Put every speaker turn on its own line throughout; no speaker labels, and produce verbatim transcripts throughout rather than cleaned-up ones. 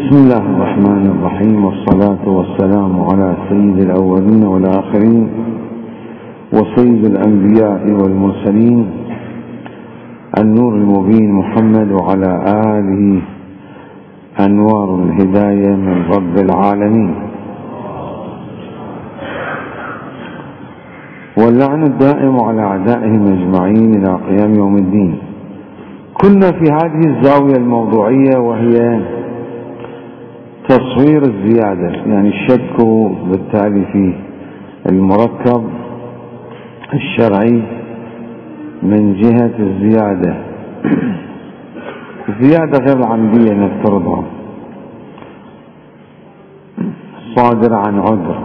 بسم الله الرحمن الرحيم، والصلاة والسلام على سيد الأولين والآخرين وسيد الأنبياء والمرسلين النور المبين محمد، وعلى آله أنوار الهداية من رب العالمين، واللعن الدائم على أعدائهم أجمعين إلى قيام يوم الدين. كنا في هذه الزاوية الموضوعية وهي تصوير الزيادة، يعني الشك بالتالي في المركب الشرعي من جهة الزيادة الزيادة غير العمدية نفترضها صادرة عن عذر،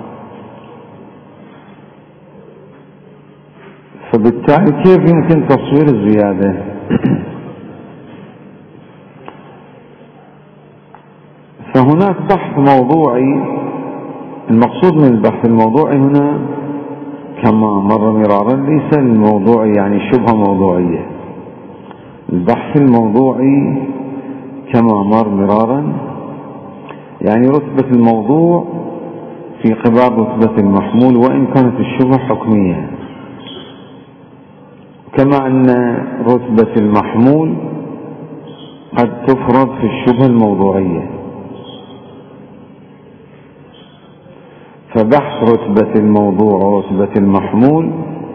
فبالتالي كيف يمكن تصوير الزيادة؟ فهناك بحث موضوعي. المقصود من البحث الموضوعي هنا كما مر مرارا ليس الموضوعي يعني شبهة موضوعية. البحث الموضوعي كما مر مرارا يعني رتبة الموضوع في قبال رتبة المحمول، وإن كانت الشبهة حكمية، كما أن رتبة المحمول قد تفرض في الشبهة الموضوعية. فبحث رتبة الموضوع ورتبة المحمول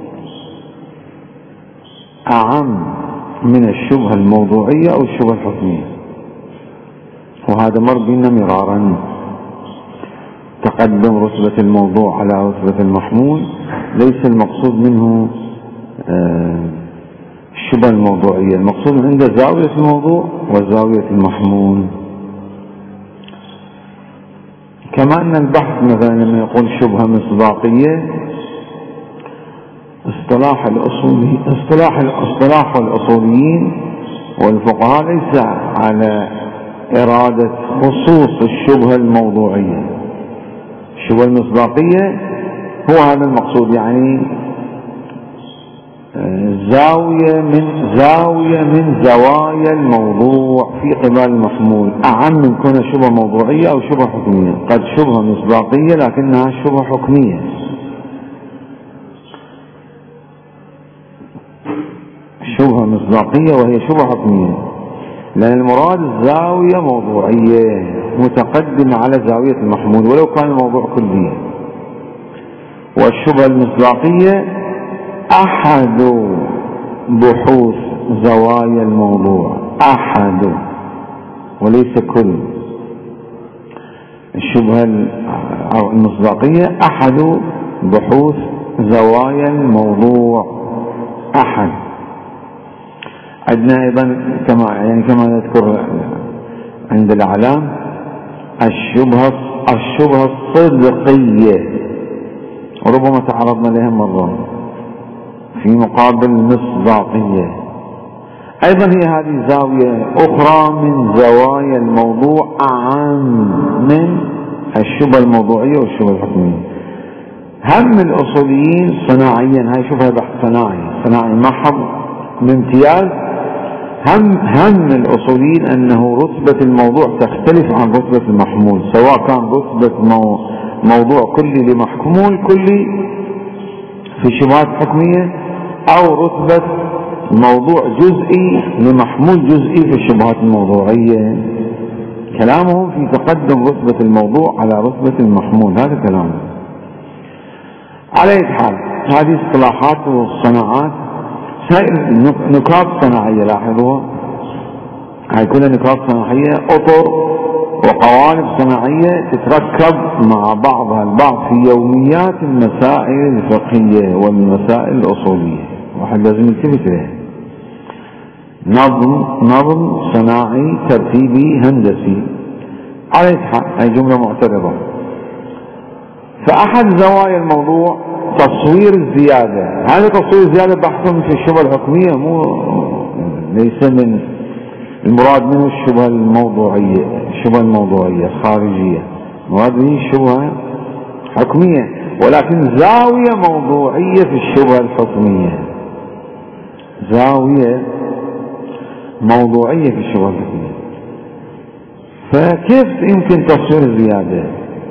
أعم من الشبهة الموضوعية أو الشبهة الحكمية، وهذا مر بنا مرارا. تقدم رتبة الموضوع على رتبة المحمول ليس المقصود منه الشبهة الموضوعية، المقصود عنده زاوية الموضوع وزاوية المحمول. كما أن البحث مثلا لما يقول شبهة مصداقية، اصطلاح الأصولي اصطلاح اصطلاح الأصوليين والفقهاء ليس على إرادة خصوص الشبهة الموضوعية. الشبهة المصداقية هو هذا المقصود، يعني زاوية من زاوية من زوايا الموضوع في قبال المحمول أعم من كون شبهة موضوعية أو شبهة حكمية. قد شبهة مصداقية لكنها شبهة حكمية، شبهة مصداقية وهي شبهة حكمية، لأن المراد الزاوية موضوعية متقدمة على زاوية المحمول ولو كان الموضوع كلية. والشبهة المصداقية أحد بحوث زوايا الموضوع، أحد وليس كل. الشبهة المصداقية أحد بحوث زوايا الموضوع، أحد. عندنا أيضا كما يعني كما نذكر عند الأعلام الشبهة الشبهة الصدقية، وربما تعرضنا لها مرة في مقابل المصداقية. أيضا هي هذه زاوية أخرى من زوايا الموضوع أعم من الشبهة الموضوعية والشبهة الحكمية. هم الأصوليين صناعيا، هاي شوفها بحث صناعي صناعي محض بامتياز. هم هم الأصوليين أنه رتبة الموضوع تختلف عن رتبة المحمول، سواء كان رتبة مو موضوع كلي لمحمول كلي في شبهات حكمية، أو رتبة موضوع جزئي لمحمول جزئي في الشبهات الموضوعية. كلامهم في تقدم رتبة الموضوع على رتبة المحمول، هذا كلامهم. على أي حال هذه اصطلاحات والصناعات نكات صناعية، لاحظوا هاي كلها نكات صناعية، أطر وقوالب صناعية تتركب مع بعضها البعض في يوميات المسائل الفقهية والمسائل الأصولية. واحد لازم يلتفت له. نظم نظم صناعي ترتيبي هندسي. على هاي جملة معترضة. فأحد زوايا الموضوع تصوير الزيادة. هذا تصوير الزيادة بحث في الشبهة الحكمية، مو ليس من المراد منه الشبهة الموضوعية، الشبهة الموضوعية الخارجية، المراد به الشبهة حكمية، ولكن زاوية موضوعية في الشبهة الحكمية، زاوية موضوعية في الشبهة الحكمية. فكيف يمكن تصوير الزيادة؟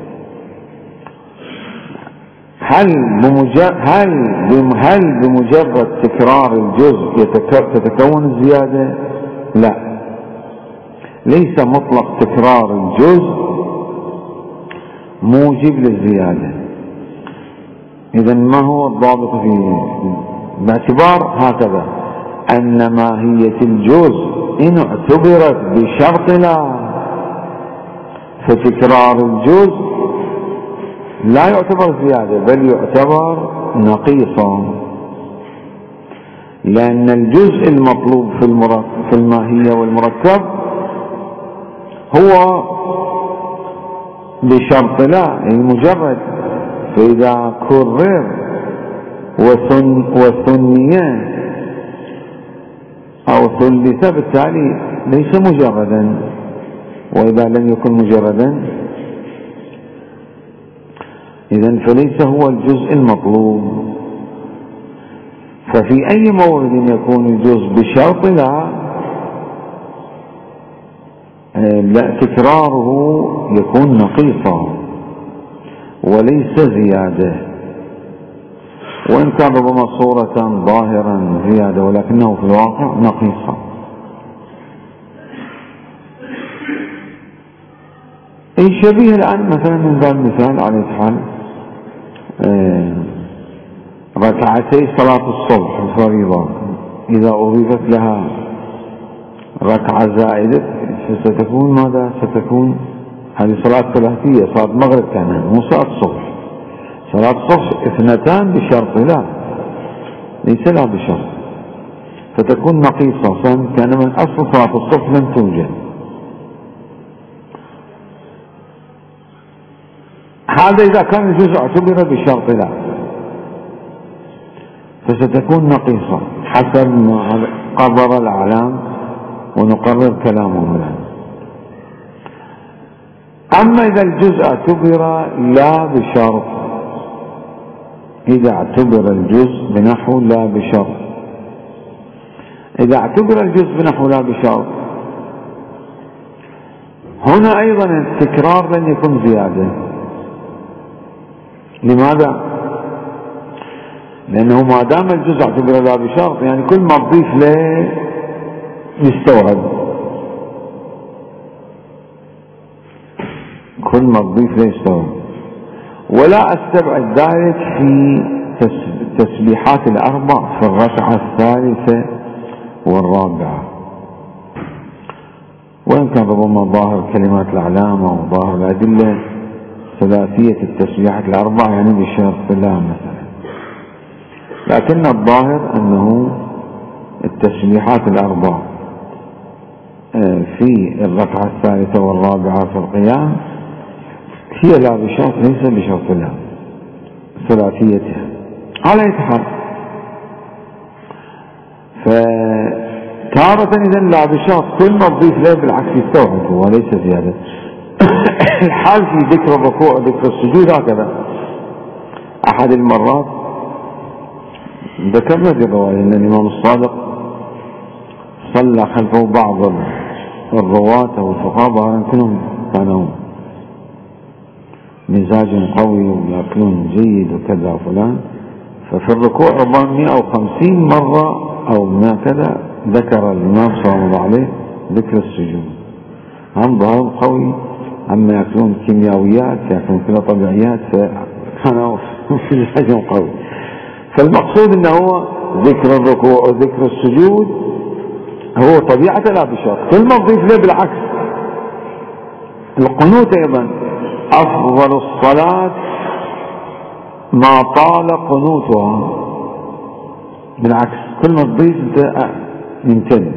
هل بمجرد هل هل بمجرد تكرار الجزء تتكون الزيادة؟ لا، ليس مطلق تكرار الجزء موجب للزيادة. إذا ما هو الضابط فيه؟ باعتبار هكذا أن ماهية الجزء إن اعتبرت بشرط لا، فتكرار الجزء لا يعتبر زيادة بل يعتبر نقيصا، لأن الجزء المطلوب في في الماهية والمركب هو بشرط لا، يعني مجرد. فإذا كرر وثن وثنية أو ثلث بالتالي ليس مجردا، وإذا لم يكن مجردا إذن فليس هو الجزء المطلوب. ففي أي مورد يكون الجزء بشرط لا، لا تكراره يكون نقيصا وليس زيادة، وإن كان ربما صورة ظاهرا زيادة ولكنه في الواقع نقيصا. أي شبيه الآن مثلا من باب المثال على حال ركعتي صلاة الصبح الفريضة إذا أضيفت لها ركعة زائدة ستكون ماذا؟ ستكون هذه صلاة ثلاثية، صلاة مغرب كان مو صلاة الصبح. صلاة الصبح اثنتان بشرط لا، ليس لا بشرط، فتكون نقيصة، كان من أصل صلاة الصبح لم توجد. هذا إذا كان الجزء اعتبر بشرط لا، فستكون نقيصة حسب ما قرر الأعلام ونقرر كلامهم الآن. أما إذا الجزء اعتبر لا بشرط، إذا اعتبر الجزء بنحو لا بشرط، إذا اعتبر الجزء بنحو لا بشرط، هنا أيضا التكرار لن يكون زيادة. لماذا؟ لأنه ما دام الجزء اعتبر لا بشرط يعني كل ما تضيف له يستوعب، كل ما تضيف له يستوعب. ولا أستبعد ذلك في تسبيحات الأربع في الركعة الثالثة والرابعة، وإن كان ربما ظاهر كلمات الأعلام أو ظاهر الأدلة ثلاثية التسبيحات الأربع يعني بشرط لا مثلا، لكن الظاهر أنه التسبيحات الأربع في الركعة الثالثة والرابعة في القيام هي لا بشرط، ليس بشرط لا ثلاثيتها على أي حال. فتارة إذن لا بشرط كل ما تضيف له بالعكس يستوعب وليس زيادة. الحال في ذكر الركوع وذكر السجود هكذا. أحد المرات ذكرنا في الرواية أن الإمام الصادق صلى خلفه بعض الرواة أو الفقهاء ظاهرا كلهم كانوا مزاج قوي ويأكلون جيد وكذا وفلان، ففي الركوع ربما مئة وخمسين مرة أو ما كذا ذكر الإمام صلى الله عليه ذكر السجود. هم ظاهر قوي، أما يأكلون كيميائيات يأكلون كذا طبيعيات، فكانوا مزاج قوي. فالمقصود أنه هو ذكر الركوع وذكر السجود هو طبيعة لا بشرط، كل ما تضيف له بالعكس. القنوت أيضا أفضل الصلاة ما طال قنوتها، بالعكس كل ما تضيف يمتد.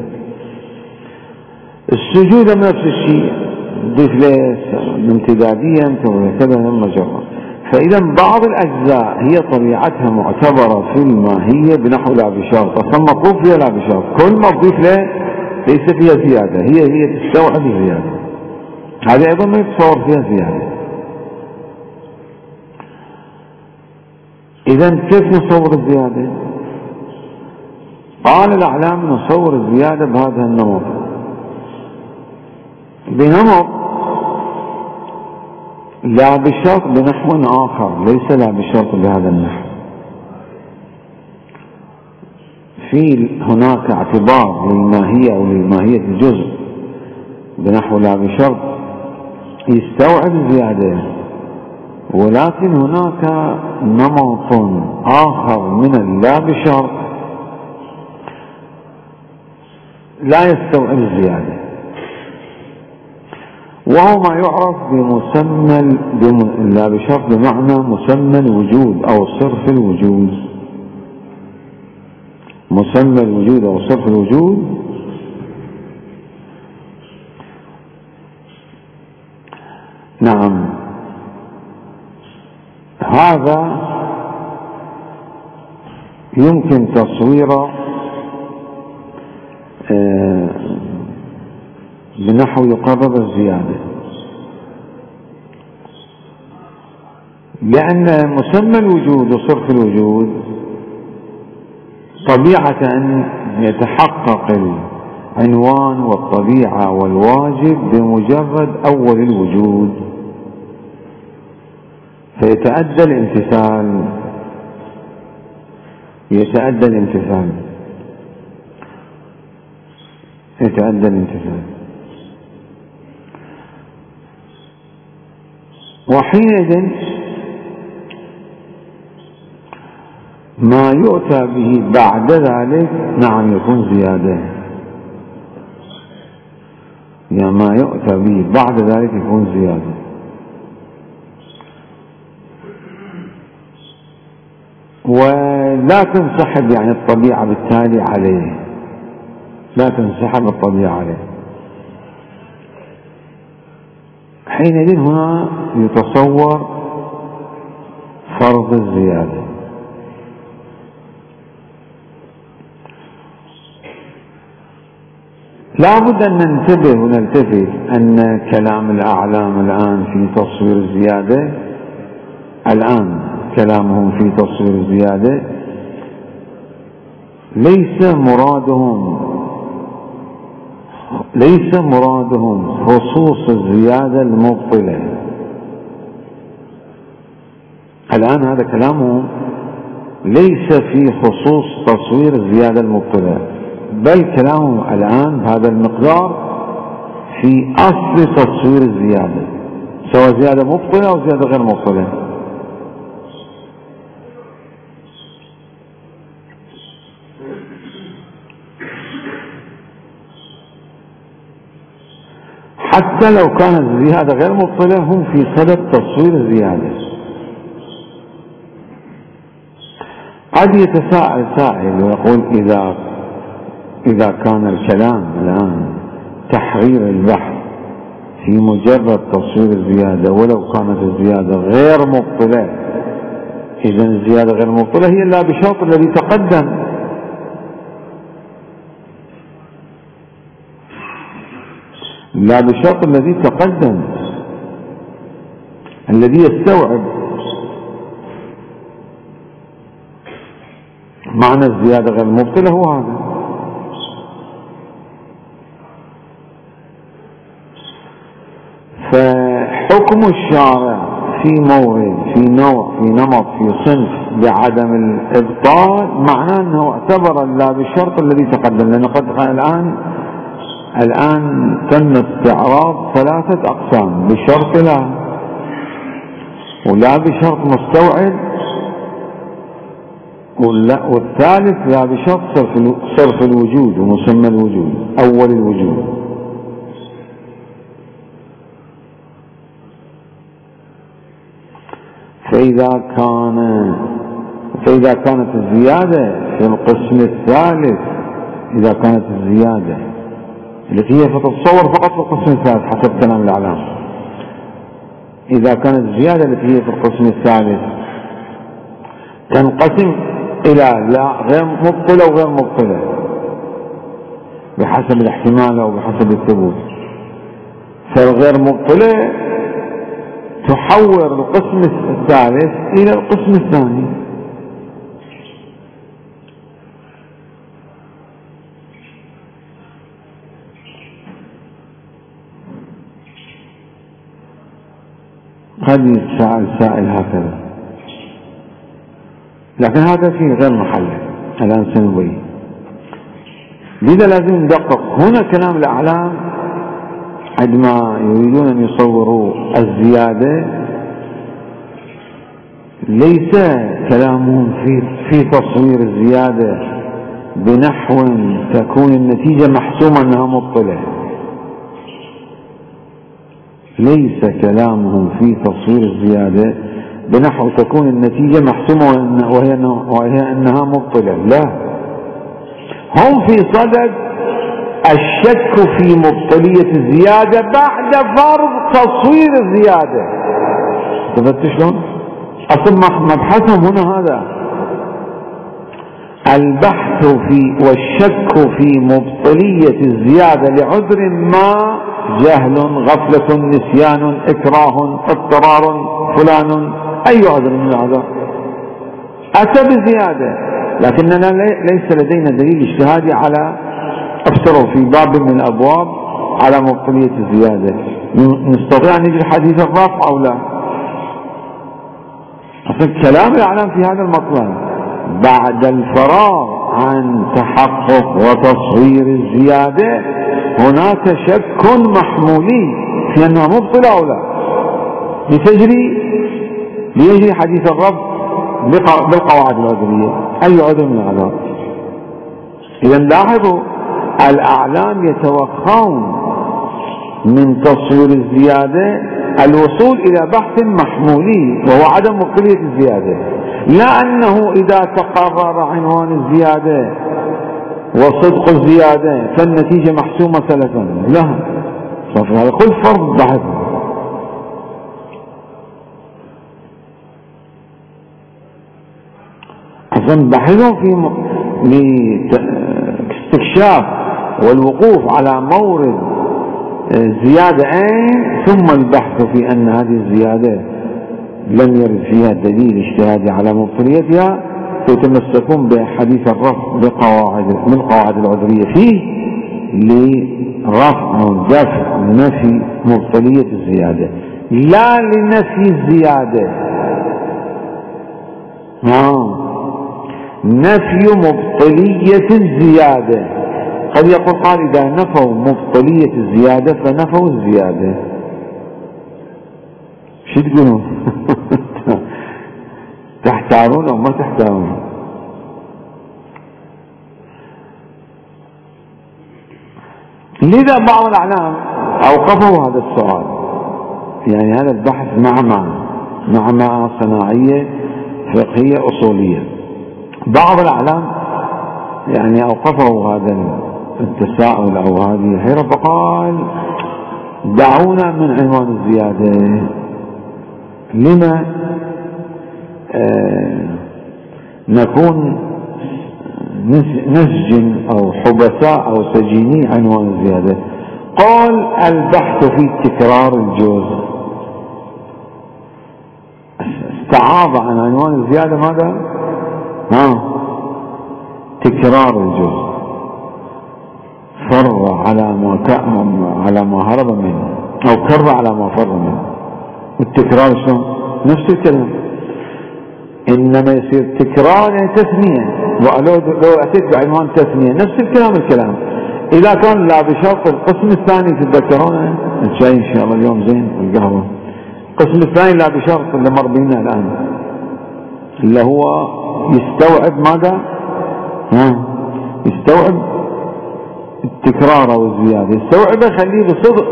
السجود نفس الشيء، تضيف له امتداديا كذا مجرد. فإذا بعض الأجزاء هي طبيعتها معتبرة في الماهية بنحو لا بشرط، أصلا مطلوب فيها لا بشرط، كل ما تضيف له ليس فيها زيادة، هي هي تستوعب الزيادة، هذه أيضا ما يتصور فيها زيادة. إذا كيف نصور الزيادة؟ قال الأعلام نصور الزيادة بهذا النمط، بنمط لا بشرط بنحو آخر، ليس لا بشرط بهذا النحو. في هناك اعتبار للماهية أو للماهية الجزء بنحو لا بشرط يستوعب زيادة، ولكن هناك نمط آخر من اللا بشرط لا يستوعب الزيادة، وهو ما يعرف بمسمى اللا بشرط بمعنى مسمى الوجود أو صرف الوجود. مسمى الوجود أو صرف الوجود نعم، هذا يمكن تصويره بنحو يقرب الزيادة، لأن مسمى الوجود وصرف الوجود طبيعة أن يتحقق العنوان والطبيعة والواجب بمجرد أول الوجود، فيتأدى الامتثال يتأدى الامتثال يتأدى الامتثال وحينئذ ما يؤتى به بعد ذلك نعم يكون زيادة، يعني ما يؤتى به بعد ذلك يكون زيادة. ولا تنسحب يعني الطبيعة بالتالي عليه، لا تنسحب الطبيعة عليه. حينئذ هنا يتصور فرض الزيادة. لا بد أن ننتبه ونلتفت أن كلام الأعلام الآن في تصوير الزيادة، الآن كلامهم في تصوير الزيادة ليس مرادهم ليس مرادهم خصوص الزيادة المبطلة. الآن هذا كلامهم ليس في خصوص تصوير الزيادة المبطلة، بل كلامهم الآن هذا المقدار في أصل تصوير الزيادة، سواء زيادة مبطلة أو زيادة غير مبطلة. حتى لو كانت الزيادة غير مبطلة هم في صدد تصوير الزيادة. قد يتساءل سائل ويقول إذا إذا كان الكلام الآن تحرير البحث في مجرد تصوير الزيادة ولو كانت الزيادة غير مبطلة، إذن الزيادة غير مبطلة هي لا بشرط الذي تقدم. لا بشرط الذي تقدم الذي يستوعب معنى الزيادة غير مبطلة هو هذا. فحكم الشارع في مورد في نوع في نمط في صنف بعدم الإبطال معناه أنه اعتبر لا بشرط الذي تقدم، لأنه قد الآن الآن تم استعراض ثلاثة أقسام: بشرط لا، ولا بشرط مستوعب، والثالث لا بشرط صرف الوجود ومسمى الوجود أول الوجود. فإذا كان فإذا كانت الزيادة في القسم الثالث إذا كانت الزيادة التي هي فتتصور فقط في القسم الثالث حسب كلام الإعلام، إذا كانت الزيادة التي هي في القسم الثالث تنقسم إلى لا غير مبطلة وغير مبطلة بحسب الاحتمال أو بحسب الثبوت، فالغير مبطلة تحول القسم الثالث إلى القسم الثاني. هذه سأل سائل هكذا، لكن هذا في غير محله الآن سنبين. لذا لازم ندقق هنا كلام الأعلام عندما يريدون أن يصوروا الزيادة، ليس كلامهم في في تصوير الزيادة بنحو تكون النتيجة محسومة أنها مبطلة. ليس كلامهم في تصوير الزيادة بنحو تكون النتيجة محسومة وهي, وهي أنها مبطلة، لا، هم في صدد الشك في مبطلية الزيادة بعد فرض تصوير الزيادة. تفهمت شلون؟ أصلا مبحثهم هنا هذا البحث في والشك في مبطلية الزيادة لعذر ما، جهل، غفلة، نسيان، إكراه، اضطرار، فلان، أي عذر من هذا أتى بزيادة، لكننا ليس لدينا دليل اجتهادي على افترض في باب من الأبواب على مبطلية الزيادة. نستطيع أن نجري حديث الرفع أو لا؟ أصلا كلام الأعلام في هذا المطلب بعد الفراغ عن تحقق وتصوير الزيادة هناك شك محمولي في أنها مبطلة أو لا، لتجري ليجري حديث الرب بالقواعد العذرية، أي عذر من الأعذار. إذا لاحظوا الأعلام يتوخون من تصوير الزيادة الوصول إلى بحث محمولي وهو عدم مبطلية الزيادة، لا أنه إذا تقرر عنوان الزيادة وصدق الزيادة فالنتيجة محسومة سلفا، لا، هذا كل فرض بحث. أصلا بحثهم في استكشاف والوقوف على مورد زيادة أين، ثم البحث في أن هذه الزيادة لم يرد فيها دليل اجتهادي على مبطليتها، يتمسكون بحديث الرفع بقواعد من القواعد العذرية فيه لرفع أو دفع نفي مبطلية الزيادة، لا لنفي الزيادة. آه. نفي مبطلية الزيادة. قد يقول قال إذا نفوا مبطلية الزيادة فنفوا الزيادة. شو تقولون؟ تحتارون أو ما تحتارون؟ لذا بعض الأعلام أوقفوا هذا السؤال، يعني هذا البحث مع مع مع مع صناعية فقهية أصولية. بعض الأعلام يعني أوقفوا هذا التساؤل أو هذه الحيرة فقال دعونا من عنوان الزيادة، لما آه نكون نسجن أو حبساء أو سجيني عنوان الزيادة؟ قال البحث في تكرار الجوز. استعاض عن عنوان الزيادة ماذا؟ ها تكرار الجوز، فر على ما على ما هرب منه أو كر على ما فر منه. والتكرار شلون؟ نفس الكلام، إنما يصير تكرار يعني تثنية، ولو لو أتيت بعنوان تثنية نفس الكلام الكلام إذا كان لا بشرط. القسم الثاني تتذكرونه الشاي إن شاء الله اليوم زين والقهوة. القسم الثاني لا بشرط اللي مر بينا الآن اللي هو يستوعب ماذا؟ ها يستوعب التكرار أو الزيادة، يستوعب يخليه بصدق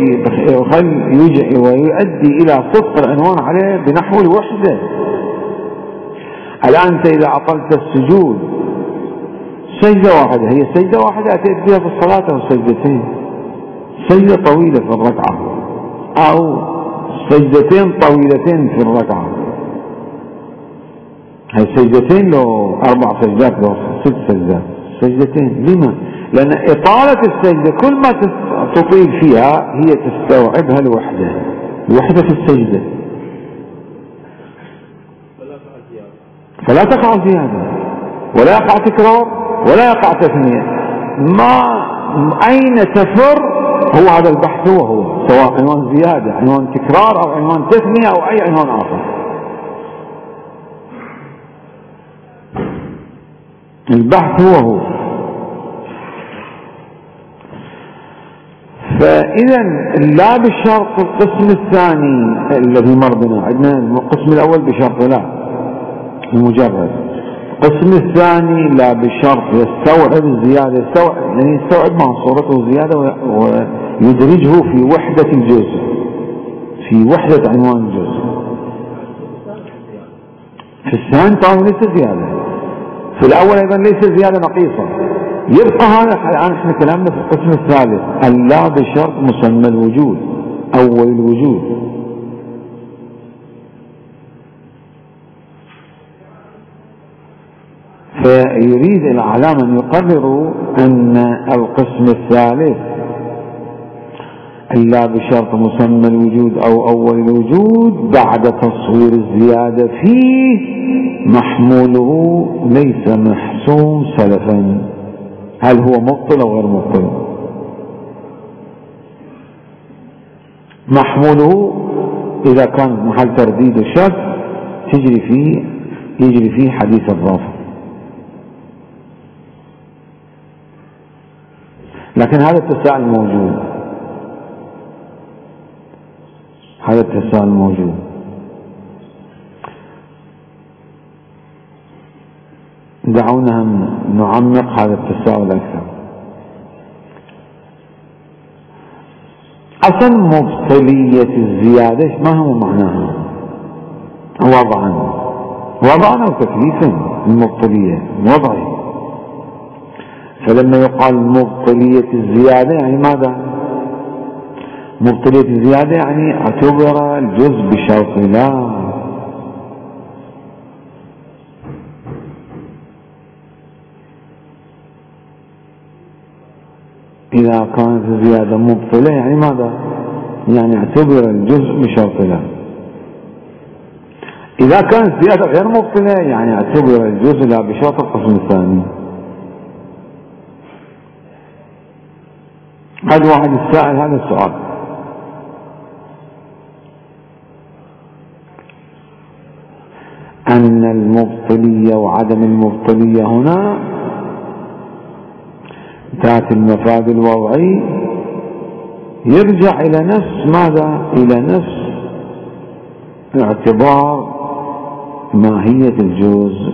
ويؤدي إلى صدق العنوان عليه بنحو الوحدة. الآن أنت إذا أطلت السجود سجدة واحدة، هي سجدة واحدة أتيت بها في الصلاة أو سجدتين، سجدة طويلة في الركعة أو سجدتين طويلتين في الركعة. هاي سجدتين لو أربع سجدات لو ست سجدات، سجدتين. لما؟ لأن إطالة السجدة كل ما تطيل فيها هي تستوعبها الوحدة، الوحدة في السجدة، فلا تقع زيادة ولا يقع تكرار ولا يقع تثنية. ما أين تفر هو هذا البحث هو هو، سواء عنوان زيادة، عنوان تكرار، أو عنوان تثنية، أو أي عنوان آخر. البحث هو هو. فإذا لا بشرط القسم الثاني الذي مر بنا، عندنا القسم الأول بشرط لا المجرد، القسم الثاني لا بشرط يستوعب الزيادة، يستوعب يعني يستوعب مع صورته زيادة ويدرجه في وحدة الجزء، في وحدة عنوان الجزء. في الثاني طبعا ليس زيادة، في الأول أيضا ليس زيادة نقيصة. يبقى هذا الآن احنا كلامنا في القسم الثالث، اللا بشرط مسمى الوجود، أول الوجود. فيريد الأعلام أن يقرروا أن القسم الثالث اللا بشرط مسمى الوجود أو أول الوجود بعد تصوير الزيادة فيه محموله ليس محسوم سلفا. هل هو مبطل أو غير مبطل؟ محموله إذا كان محل ترديد الشك تجري فيه يجري فيه حديث الرافع، لكن هذا التساؤل موجود، هذا التساؤل موجود. دعونا نعمق هذا التساؤل أكثر. أصلا مبطلية الزيادة ما هو معناها؟ وضعا وضعا أو تكليفا. المبطلية وضعي، فلما يقال مبطلية الزيادة يعني ماذا؟ مبطلية الزيادة يعني اعتبر الجزء بشرط لا. إذا كانت الزيادة مبطلة يعني ماذا؟ يعني اعتبر الجزء بشرط لا. إذا كانت الزيادة غير مبطلة يعني اعتبر الجزء لا بشرط القسم الثاني. قد واحد السائل هذا السؤال، أن المبطلية وعدم المبطلية هنا ذات المفاد الوضعي يرجع إلى نفس ماذا؟ إلى نفس اعتبار ماهية الجزء.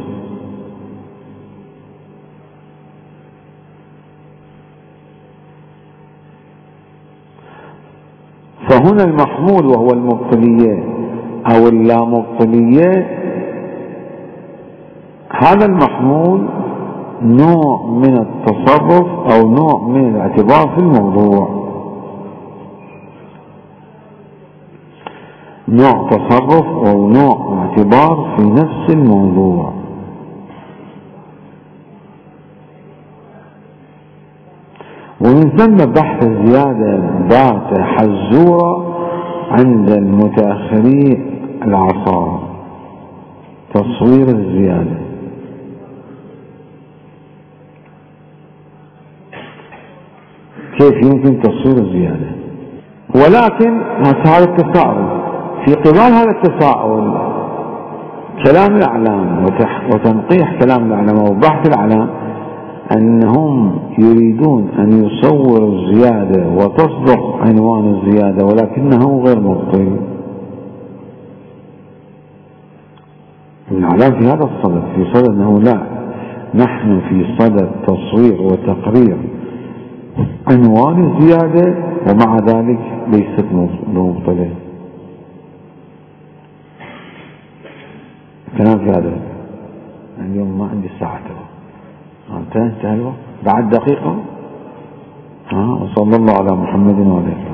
فهنا المحمول وهو المبطلية أو اللامبطلية، هذا المحمول نوع من التصرف أو نوع من الاعتبار في الموضوع، نوع تصرف أو نوع اعتبار في نفس الموضوع. ومن ثم بحث الزيادة بات حزورة عند المتأخرين العصار، تصوير الزيادة. كيف يمكن تصوير الزيادة؟ ولكن هذا التساؤل، في قبال هذا التساؤل كلام الأعلام وتنقيح كلام الأعلام وبحث الأعلام أنهم يريدون أن يصوروا الزيادة وتصدق عنوان الزيادة ولكنه غير مبطل. الإعلام في هذا الصدد، في صدد أنه لا، نحن في صدد تصوير وتقرير عنوان الزيادة ومع ذلك ليست مبطلة. كلام في هذا. اليوم ما عندي ساعة انتهى انتهى الوقت بعد دقيقة. ها وصلى الله على محمد وعلى آله.